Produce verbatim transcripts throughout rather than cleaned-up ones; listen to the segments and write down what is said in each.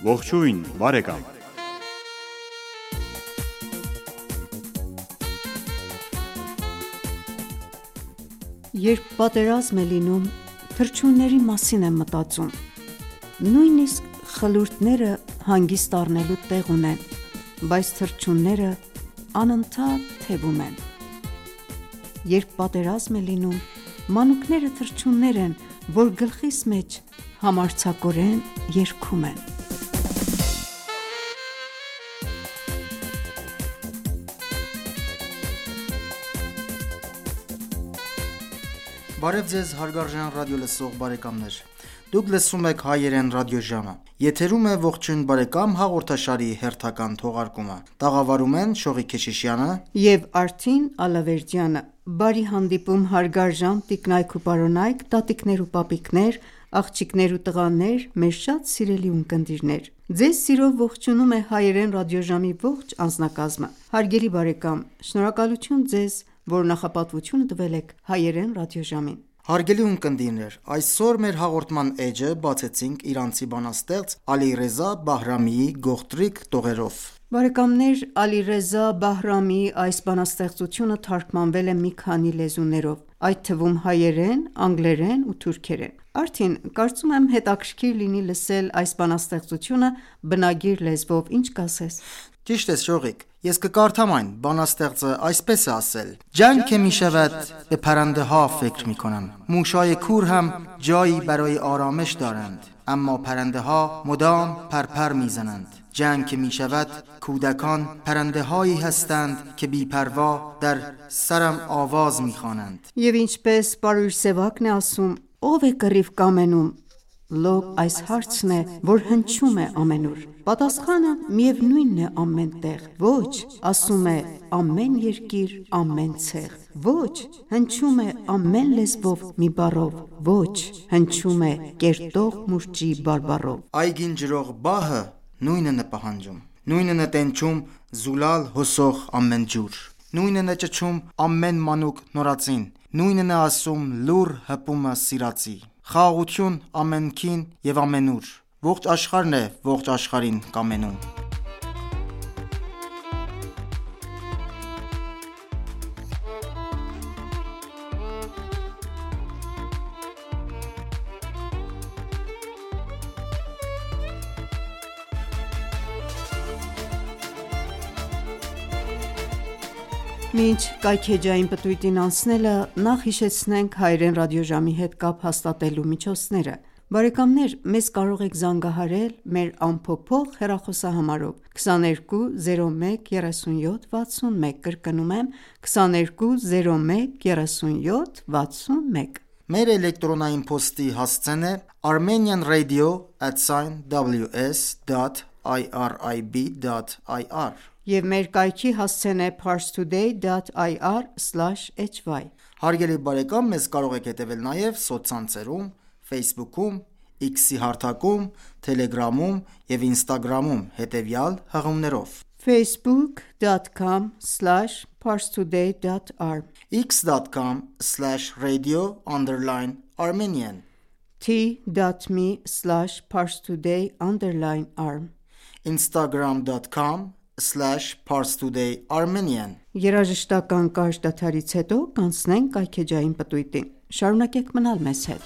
Ողջույն, բարեկամ։ Երբ պատերազմ է լինում, թռչունների մասին եմ մտածում։ Նույնիսկ խլուրդները հանգիստ առնելու տեղ ունեն, բայց թռչունները անընդհատ թևում են։ Երբ պատերազմ է լինում, մանուկները թռչուններ են, որ գլխիս մեջ համարձակորեն երգում են։ Բարև ձեզ հարգարժան ռադիոլսող բարեկամներ։ Դուք լսում եք հայերեն ռադիոժամը։ Եթերում է ողջույն բարեկամ հաղորդաշարի հերթական թողարկումը։ Տաղավարում են Շողիկ Քեչիշյանը և Արթին Ալավերդյանը։ Բարի հանդիպում հարգարժան տիկնայք ու պարոնայք, տատիկներ ու պապիկներ, աղջիկներ ու տղաներ, մեր շատ սիրելի ունկնդիրներ։ Ձեզ սիրով ողջունում է հայերեն ռադիոժամի ողջ անձնակազմը։ Հարգելի բարեկամ, շնորհակալություն ձեզ, որ նախապատվությունը տվել եք հայերեն ռադիոժամին։ Հարգելի ունկնդիրներ, այսօր մեր հաղորդման էջը բացեցինք իրանցի բանաստեղծ Ալիռեզա Բահրամիի գողտրիկ տողերով։ Բարեկամներ, Ալիռեզա Բահրամիի այս բանաստեղծությունը թարգմանվել է մի քանի լեզուներով, այդ թվում հայերեն, անգլերեն ու թուրքերեն։ Արթին, կարծում եմ հետաքրքիր լինի լսել այս բանաստեղծությունը բնագիր լեզվով, ինչ կասես։ Ճիշտ ես Շողիկ, ես կկարդամ այն, բանաստեղծը այսպես է ասել. جنگ که میشود به پرنده ها فکر میکنم موشای کور هم جایی برای آرامش دارند اما پرنده ها مدام پرپر میزنند جنگ که میشود کودکان پرنده هایی هستند که بی‌پروا در سرم آواز میخوانند Եվ ինչպես Պարույր Սևակն է ասում, ով է կռիվ կամենում, լոկ այս հարցն է, որ հնչում է ամենուր։ Պատասխանը միևնույնն է ամեն տեղ։ Ոչ, ասում է ամեն երկիր, ամեն ցեղ։ Ոչ, հնչում է ամեն լեզվով մի բառով։ Ոչ, հնչում է կերտող մուրճի բարբառով։ Այգին ջրող բահը նույնն է պահանջում, նույնն է տենչում զուլալ հոսող ամեն ջուր, նույնն է ճչում ամեն մանուկ նորածին, նույնն է ասում լուր հպումը սիրածի։ Խաղաղություն ամենքին և ամենուր, ողջ աշխարհն է ողջ աշխարհին կամենում։ Մինչ կայքեջային պտույտին անցնելը, նախ հիշեցնենք հայերեն ռադիոժամի հետ կապ հաստատելու միջոցները։ Բարեկամներ, մեզ կարող եք զանգահարել մեր անփոփոխ հեռախոսահամարով քսաներկու զիրո մեկ երեսունյոթ վաթսունմեկ, կրկնում եմ քսաներկու զիրո մեկ երեսունյոթ վաթսունմեկ։ Մեր էլեկտրոնային փոստի հասցեն է armenian radio at w s dot irib dot i r Եվ մեր կայքի հասցեն է parstoday dot i r slash h y Հարգելի բարեկամ, մեզ կարող եք հետևել նաև սոցցանցերում, Facebook-ում, X-ի հարթակում, Telegram-ում և Instagram-ում հետևյալ հղումներով. facebook dot com slash parstoday dot r x dot com slash radio underline armenian t dot m e slash parstoday underline r instagram dot com slash parstoday armenian Երաժշտական կարճ դադարից հետո կանցնենք կայքեջային պտույտին։ Շարունակեք մնալ մեզ հետ։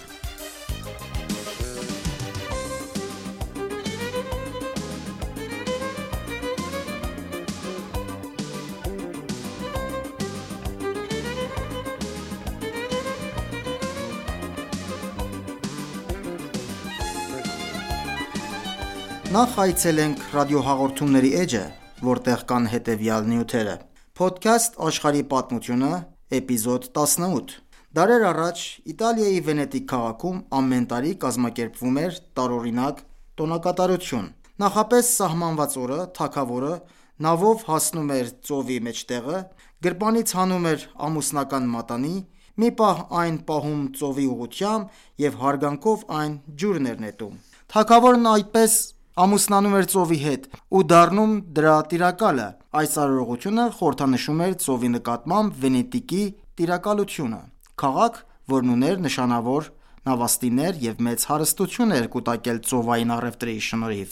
Նախ այցելենք ռադիոհաղորդումների էջը, որտեղ կան հետևյալ նյութերը. Podcast աշխարհի պատմությունը, էպիզոդ տասնութ։ Դարեր առաջ Իտալիայի Վենետիկ քաղաքում ամեն տարի կազմակերպվում էր տարօրինակ տոնակատարություն։ Նախապես սահմանված օրը թագավորը նավով հասնում էր ծովի մեջտեղը, գրպանից հանում էր ամուսնական մատանի, մի պահ այն պահում ծովի ուղղությամբ և հարգանքով այն ջուրն էր նետում։ Թագավորն այդպես ամուսնանում էր ծովի հետ ու դառնում դրա տիրակալը։ Այս արարողությունը խորհրդանշում էր ծովի նկատմամբ Վենետիկի տիրակալությունը։ Քաղաք, որն ուներ նշանավոր նավաստիներ և մեծ հարստություն էր կուտակել ծովային առևտրի շնորհիվ։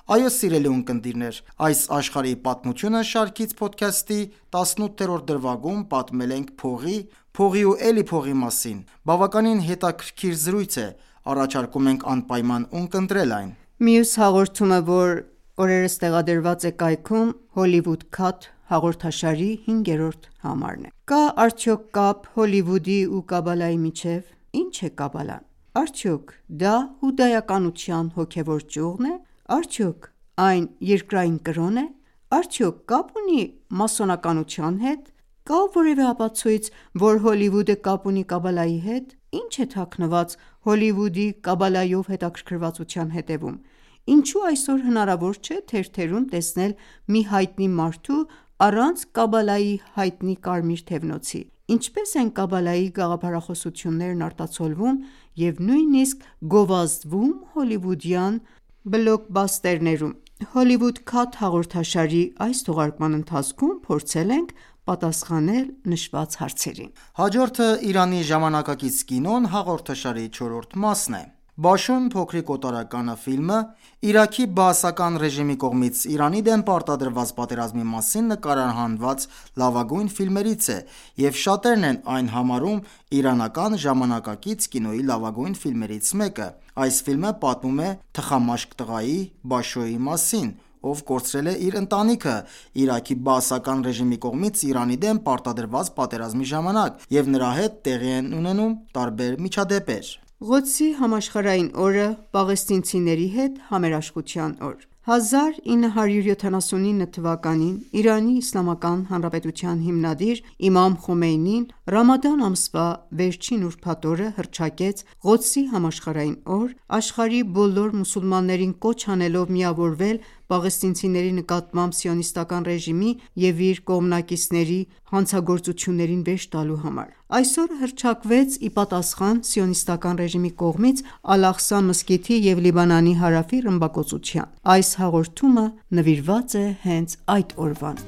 Այո սիրելի ունկնդիրներ, այս աշխարհի պատմությունը շարքից podcast-ի տասնութերորդ դրվագում պատմել ենք փողի, փողի ու էլի փողի մասին։ Բավականին հետաքրքիր զրույց է, առաջարկում ենք անպայման ունկնդրել այն։ Մյուս հաղորդումը, որ օրերս տեղադրված է կայքում, Hollywood Cut հաղորդաշարի հինգերորդ համարն է։ Կա արդյոք կապ Հոլիվուդի ու Կաբալայի միջև։ Ինչ է Կաբալան։ Արդյոք դա հուդայականության հոգևոր ճյուղն է։ Արդյոք այն երկրային կրոն է։ Արդյոք կապ ունի մասոնականության հետ։ Կա որևէ ապացույց, որ Հոլիվուդը կապ ունի Կաբալայի հետ։ Ինչ է թաքնված Հոլիվուդի Կաբալայով հետաքրքրվածության հետևում։ Ինչու այսօր հնարավոր չէ թերթերում տեսնել մի հայտնի մարդու առանց Կաբալայի հայտնի կարմիր թևնոցի։ Ինչպես են Կաբալայի գաղափարախոսություններն արտացոլվում և նույնիսկ գովազդվում հոլիվուդյան բլոկբասթերներում։ Hollywood Cut հաղորդաշարի այս թողարկման ընթացքում փորձել ենք պատասխանել նշված հարցերին։ Հաջորդը Իրանի ժամանակակից կինոն հաղորդաշարի չորրորդ մասն է։ Բաշուն փոքրիկ օտարականը ֆիլմը Իրաքի բաասական ռեժիմի կողմից Իրանի դեմ պարտադրված պատերազմի մասին նկարահանված լավագույն ֆիլմերից է և շատերն են այն համարում իրանական ժամանակակից կինոյի լավագույն ֆիլմերից մեկը։ Այս ֆիլմը պատմում է թխամաշկ տղայի՝ Բաշոյի մասին, ով կորցրել է իր ընտանիքը Իրաքի բաասական ռեժիմի կողմից Իրանի դեմ պարտադրված պատերազմի ժամանակ, և նրա հետ տեղի են ունենում տարբեր միջադեպեր։ Ղոդսի համաշխարհային օրը պաղեստինցիների հետ համերաշխության օր։ հազար ինը հարյուր յոթանասունինը թվականին Իրանի Իսլամական Հանրապետության հիմնադիր Իմամ Խոմեյնին Ռամադան ամսվա վերջին ուրբաթ օրը հռչակեց Ղոդսի համաշխարհային օր, աշխարհի բոլոր մուսուլմաններին կոչ անելով միավորվել պաղեստինցիների նկատմամբ սիոնիստական ռեժիմի և իր կողմնակիցների հանցագործություններին վերջ տալու համար։ Այսօրը հռչակվեց ի պատասխան սիոնիստական ռեժիմի կողմից Ալ-Աղսա մզկիթի և Լիբանանի հարավի ռմբակոծության։ Այս հաղորդումը նվիրված է հենց այդ օրվան։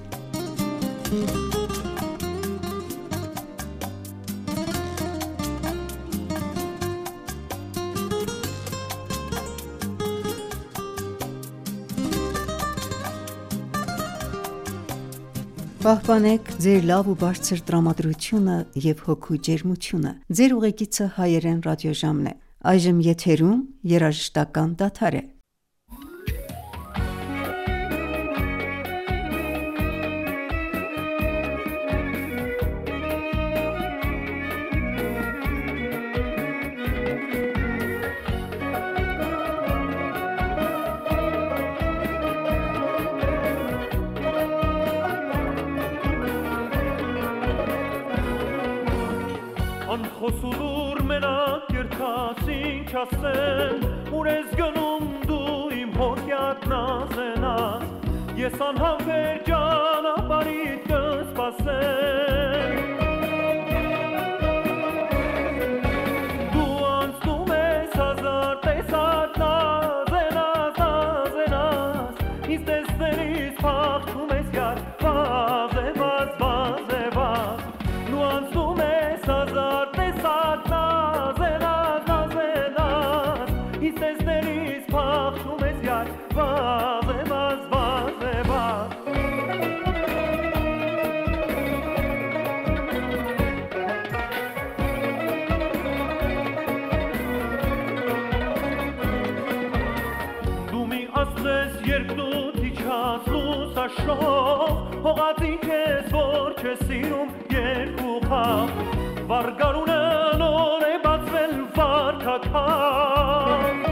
Պահպանեք ձեր լավ ու բարձր տրամադրությունը և հոգու ջերմությունը։ Ձեր ուղեկիցը հայերեն ռադիոժամն է։ Այժմ եթերում երաժշտական դադար է։ Անխոսուր մենակ երթացին չասեն, ուր ես գնում դու իմ հոգյատ նազենաս, ես անհամբեր ճանապարհիդ կսպասեմ։ Դու անցնում ես հազար տեսակ նազենաս, նազենաս, ինձ տեսնելիս փախչում ես յար, վազևազ, վազևազ, դու անցնում ես հազար տեսակ նազենաս, նազենաս, ինձ տեսնելիս փախչում ես յար, վազևազ, վազևազ։ Դու մի ասես երկնուտ իջած լուսաշող, հողածին քեզ որ չես սիրում երկու խաղ, վարգարունը նոր է բացվել վարքաքաղ։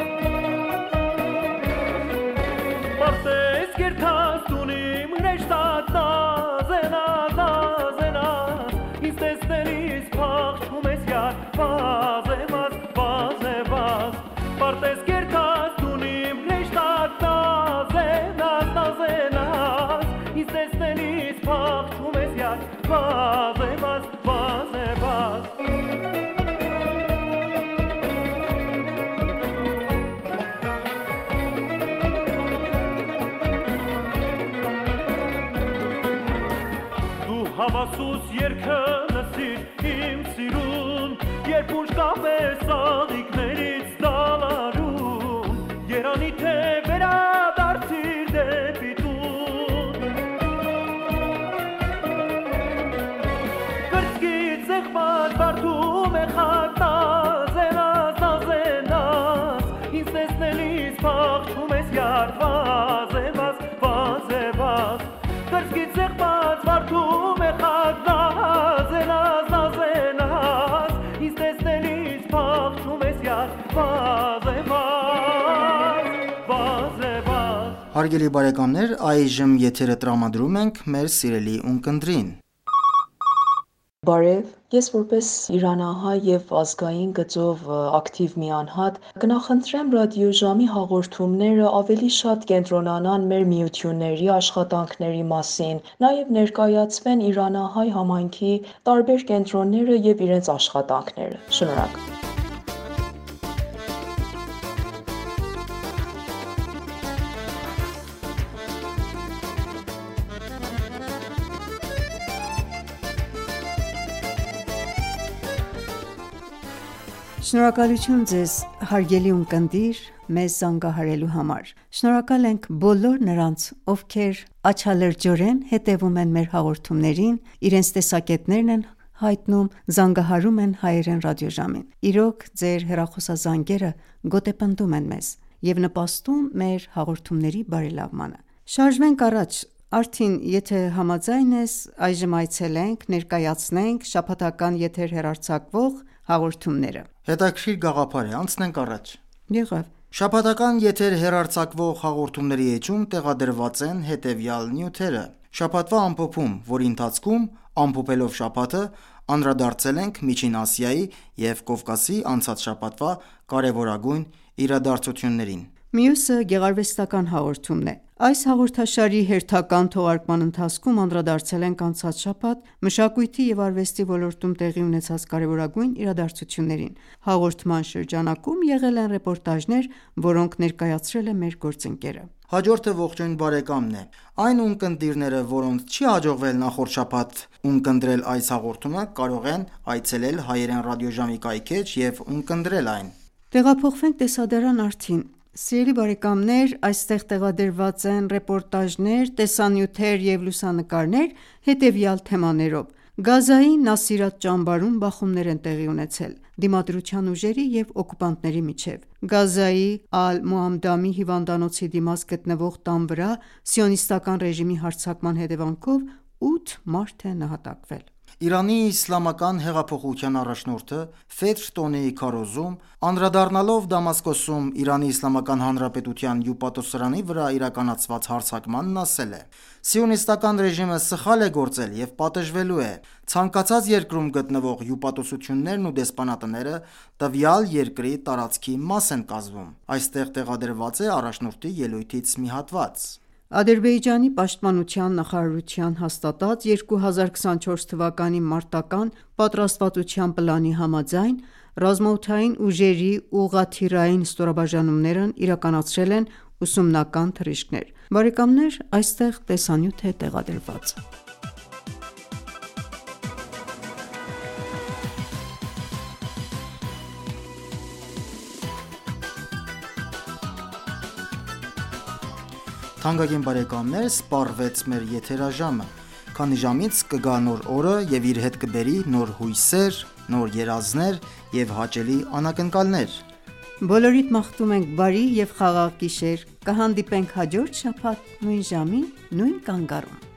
Պարտես կերթած տունիմ նեշտատ նազենաս, նազենաս, ինձ տեսնելիս փախչում ես յար, վազևազ, վազևազ, պարտես կերթած տունիմ նեշտատ նազենաս, նազենաս, ինձ տեսնելիս փախչում ես յար, վազևազ, վազևազ։ Հավասուս երկը լսիր իմ սիրուն, երբ ուշ կապես աղիքներից դալարուն, երանի թե վերադա yar vaz e vaz vaz e vaz Kërskit se këpaz vartu me khak naz e naz naz e naz Istes telis pak shumes yar vaz e vaz vaz e vaz Հարգելի բարեկամներ, այժմ եթերը տրամադրում ենք մեր սիրելի ունկնդրին։ Բարև, ես որպես իրանահայ և ազգային գծով ակտիվ մի անհատ կնախընտրեմ ռադիոժամի հաղորդումները ավելի շատ կենտրոնանան մեր միությունների աշխատանքների մասին, նաև ներկայացվեն իրանահայ համայնքի տարբեր կենտրոնները և իրենց աշխատանքները։ Շնորհակալ։ Շնորհակալություն ձեզ, հարգելի ունկնդիր, մեզ զանգահարելու համար։ Շնորհակալ ենք բոլոր նրանց, ովքեր աչալրջորեն հետևում են մեր հաղորդումներին, իրենց տեսակետներն են հայտնում, զանգահարում են հայերեն ռադիոժամին։ Իրոք, ձեր հեռախոսազանգերը գոտեպնդում են մեզ և նպաստում մեր հաղորդումների բարելավմանը։ Շարժվենք առաջ։ Արթին, եթե համաձայն ես, այժմ այցելենք, ներկայացնենք շաբաթական եթեր հեռարձակվող հաղորդումները։ Հետաքրքիր գաղափար է, անցնենք առաջ։ Եղավ։ Շաբաթական եթեր հեռարձակվող հաղորդումների էջում տեղադրված են հետևյալ նյութերը. Շաբաթվա ամփոփում, որի ընթացքում ամփոփելով շաբաթը անդրադարձել ենք Միջին Ասիայի և Կովկասի անցած շաբաթվա կարևորագույն իրադարձություններին։ Մյուսը գեղարվեստական հաղորդումն է։ Այս հաղորդաշարի հերթական թողարկման ընթացքում անդրադարձել ենք անցած շաբաթ մշակույթի և արվեստի ոլորտում տեղի ունեցած կարևորագույն իրադարձություններին։ Հաղորդման շրջանակում եղել են ռեպորտաժներ, որոնք ներկայացրել է մեր գործընկերը։ Հաջորդը ողջույն բարեկամն է։ Այն ունկնդիրները, որոնց չի հաջողվել նախորդ շաբաթ ունկնդրել այս հաղորդումը, կարող են այցելել հայերեն ռադիոժամի կայքէջ և ունկնդրել այն։ Տեղափոխվենք տեսադարան Արթին։ Սիրելի բարեկամներ, այստեղ տեղադրված են ռեպորտաժներ, տեսանյութեր և լուսանկարներ հետևյալ թեմաներով։ Գազայի Նասիրատ ճամբարում բախումներ են տեղի ունեցել դիմադրության ուժերի և օկուպանտների միջև։ Գազայի Ալ-Մուամդամի հիվանդանոցի դիմաց գտնվող տան վրա սիոնիստական ռեժիմի հարձակման հետևանքով ութ մարդ է նահատակվել։ Իրանի իսլամական հեղափոխության առաջնորդը Ֆեթր տոնեի քարոզում, անդրադառնալով Դամասկոսում Իրանի Իսլամական Հանրապետության հյուպատոսարանի վրա իրականացված հարձակմանն, ասել է. «Սիոնիստական ռեժիմը սխալ է գործել և պատժվելու է։ Ցանկացած երկրում գտնվող հյուպատոսություններն ու դեսպանատները տվյալ երկրի տարածքի մաս են կազմում»։ Այստեղ տեղադրված է առաջնորդի ելույթից մի հատված։ Ադրբեջանի պաշտպանության նախարարության հաստատած երկու հազար քսանչորս թվականի մարտական պատրաստվածության պլանի համաձայն ռազմաօդային ուժերի ուղղաթիռային ստորաբաժանումներն իրականացրել են ուսումնական թռիչքներ։ Բարեկամներ, այստեղ տեսանյութ է տեղադրված։ Թանկագին բարեկամներ, սպառվեց մեր եթերաժամը։ Քանի ժամից կգա նոր օրը և իր հետ կբերի նոր հույսեր, նոր երազներ և հաճելի անակնկալներ։ Բոլորիդ մաղթում ենք բարի և խաղաղ գիշեր։ Կհանդիպենք հաջորդ շաբաթ նույն ժամին, նույն կանգառում։